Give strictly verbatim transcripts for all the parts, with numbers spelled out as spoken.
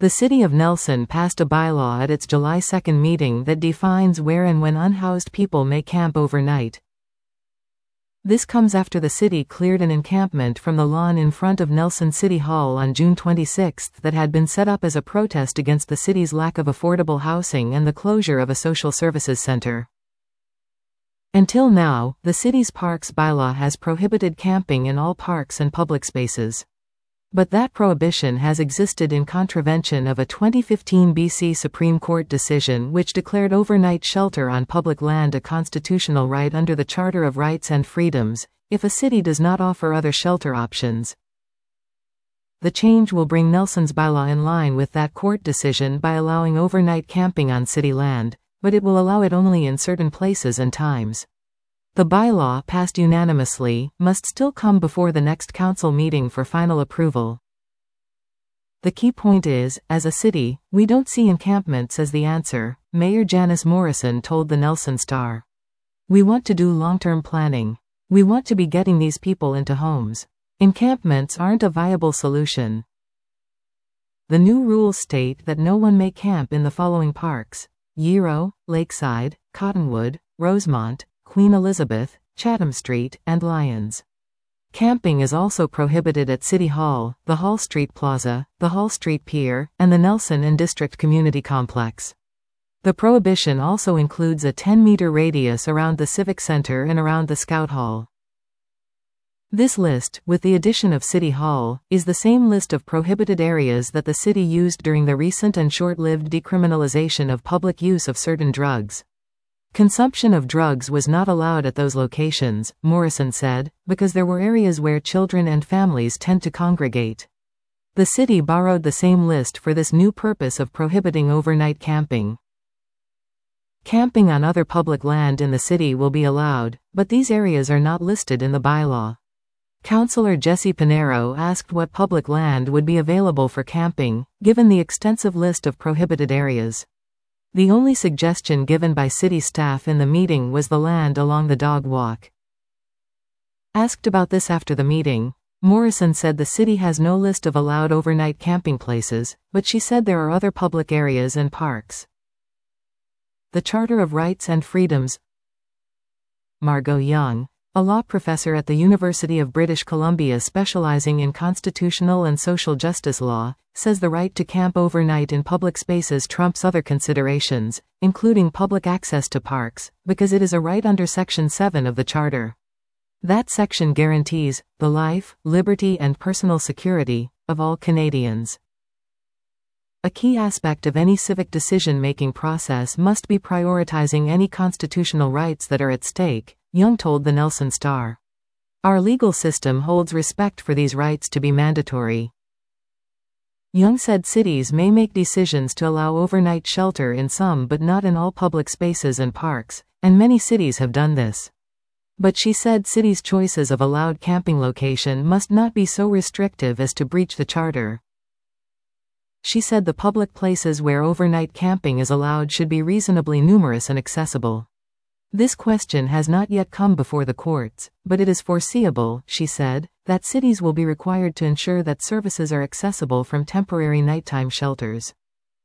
The City of Nelson passed a bylaw at its July second meeting that defines where and when unhoused people may camp overnight. This comes after the city cleared an encampment from the lawn in front of Nelson City Hall on June twenty-sixth that had been set up as a protest against the city's lack of affordable housing and the closure of a social services center. Until now, the city's parks bylaw has prohibited camping in all parks and public spaces. But that prohibition has existed in contravention of a twenty fifteen B C Supreme Court decision which declared overnight shelter on public land a constitutional right under the Charter of Rights and Freedoms, if a city does not offer other shelter options. The change will bring Nelson's bylaw in line with that court decision by allowing overnight camping on city land, but it will allow it only in certain places and times. The bylaw, passed unanimously, must still come before the next council meeting for final approval. The key point is, as a city, we don't see encampments as the answer, Mayor Janice Morrison told the Nelson Star. We want to do long-term planning. We want to be getting these people into homes. Encampments aren't a viable solution. The new rules state that no one may camp in the following parks: Yero, Lakeside, Cottonwood, Rosemont, Queen Elizabeth, Chatham Street, and Lyons. Camping is also prohibited at City Hall, the Hall Street Plaza, the Hall Street Pier, and the Nelson and District Community Complex. The prohibition also includes a ten meter radius around the Civic Center and around the Scout Hall. This list, with the addition of City Hall, is the same list of prohibited areas that the city used during the recent and short-lived decriminalization of public use of certain drugs. Consumption of drugs was not allowed at those locations, Morrison said, because there were areas where children and families tend to congregate. The city borrowed the same list for this new purpose of prohibiting overnight camping. Camping on other public land in the city will be allowed, but these areas are not listed in the bylaw. Councillor Jesse Pinero asked what public land would be available for camping, given the extensive list of prohibited areas. The only suggestion given by city staff in the meeting was the land along the dog walk. Asked about this after the meeting, Morrison said the city has no list of allowed overnight camping places, but she said there are other public areas and parks. The Charter of Rights and Freedoms. Margot Young, a law professor at the University of British Columbia specializing in constitutional and social justice law, says the right to camp overnight in public spaces trumps other considerations, including public access to parks, because it is a right under Section seven of the Charter. That section guarantees the life, liberty, and personal security of all Canadians. A key aspect of any civic decision-making process must be prioritizing any constitutional rights that are at stake, Young told the Nelson Star. Our legal system holds respect for these rights to be mandatory. Young said cities may make decisions to allow overnight shelter in some but not in all public spaces and parks, and many cities have done this. But she said cities' choices of allowed camping location must not be so restrictive as to breach the charter. She said the public places where overnight camping is allowed should be reasonably numerous and accessible. This question has not yet come before the courts, but it is foreseeable, she said, that cities will be required to ensure that services are accessible from temporary nighttime shelters.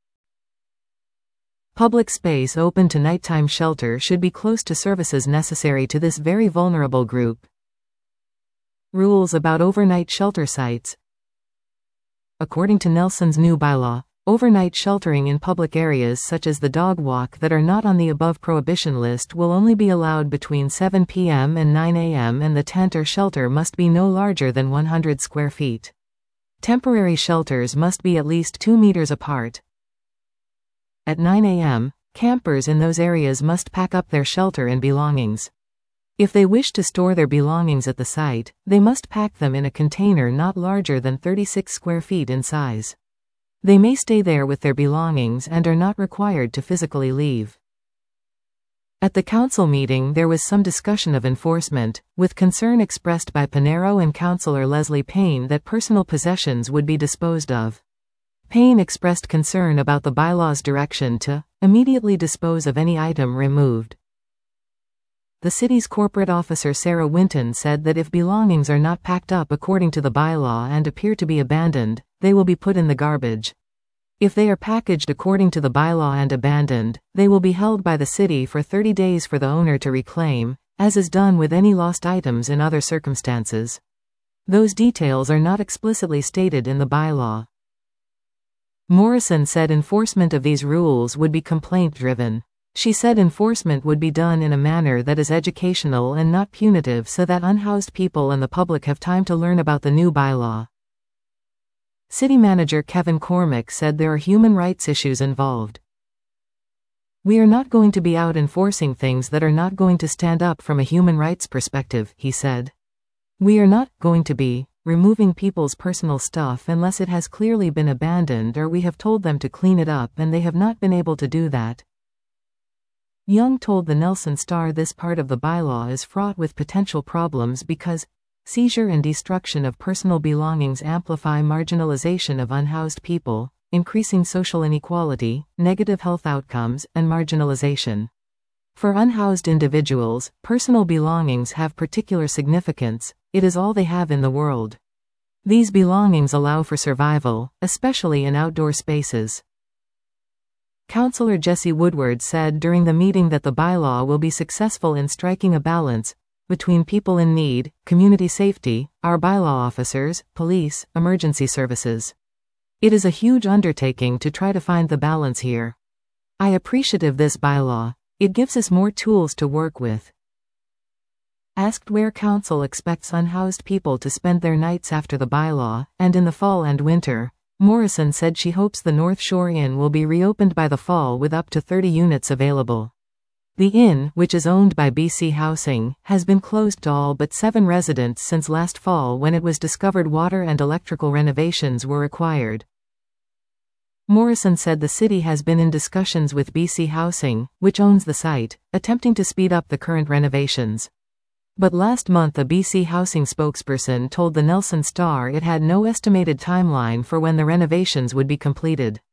Public space open to nighttime shelter should be close to services necessary to this very vulnerable group. Rules about overnight shelter sites. According to Nelson's new bylaw, overnight sheltering in public areas such as the dog walk that are not on the above prohibition list will only be allowed between seven p m and nine a m and the tent or shelter must be no larger than one hundred square feet. Temporary shelters must be at least two meters apart. At nine a m, campers in those areas must pack up their shelter and belongings. If they wish to store their belongings at the site, they must pack them in a container not larger than thirty-six square feet in size. They may stay there with their belongings and are not required to physically leave. At the council meeting there was some discussion of enforcement, with concern expressed by Pinero and Councillor Leslie Payne that personal possessions would be disposed of. Payne expressed concern about the bylaw's direction to immediately dispose of any item removed. The city's corporate officer Sarah Winton said that if belongings are not packed up according to the bylaw and appear to be abandoned, they will be put in the garbage. If they are packaged according to the bylaw and abandoned, they will be held by the city for thirty days for the owner to reclaim, as is done with any lost items in other circumstances. Those details are not explicitly stated in the bylaw. Morrison said enforcement of these rules would be complaint-driven. She said enforcement would be done in a manner that is educational and not punitive so that unhoused people and the public have time to learn about the new bylaw. City Manager Kevin Cormack said there are human rights issues involved. "We are not going to be out enforcing things that are not going to stand up from a human rights perspective," he said. "We are not going to be removing people's personal stuff unless it has clearly been abandoned or we have told them to clean it up and they have not been able to do that." Young told the Nelson Star this part of the bylaw is fraught with potential problems because seizure and destruction of personal belongings amplify marginalization of unhoused people, increasing social inequality, negative health outcomes, and marginalization. For unhoused individuals, personal belongings have particular significance. It is all they have in the world. These belongings allow for survival, especially in outdoor spaces. Councillor Jesse Woodward said during the meeting that the bylaw will be successful in striking a balance between people in need, community safety, our bylaw officers, police, emergency services. "It is a huge undertaking to try to find the balance here. I appreciative this bylaw. It gives us more tools to work with." Asked where council expects unhoused people to spend their nights after the bylaw, and in the fall and winter, Morrison said she hopes the North Shore Inn will be reopened by the fall with up to thirty units available. The inn, which is owned by B C Housing, has been closed to all but seven residents since last fall when it was discovered water and electrical renovations were required. Morrison said the city has been in discussions with B C Housing, which owns the site, attempting to speed up the current renovations. But last month a B C Housing spokesperson told the Nelson Star it had no estimated timeline for when the renovations would be completed.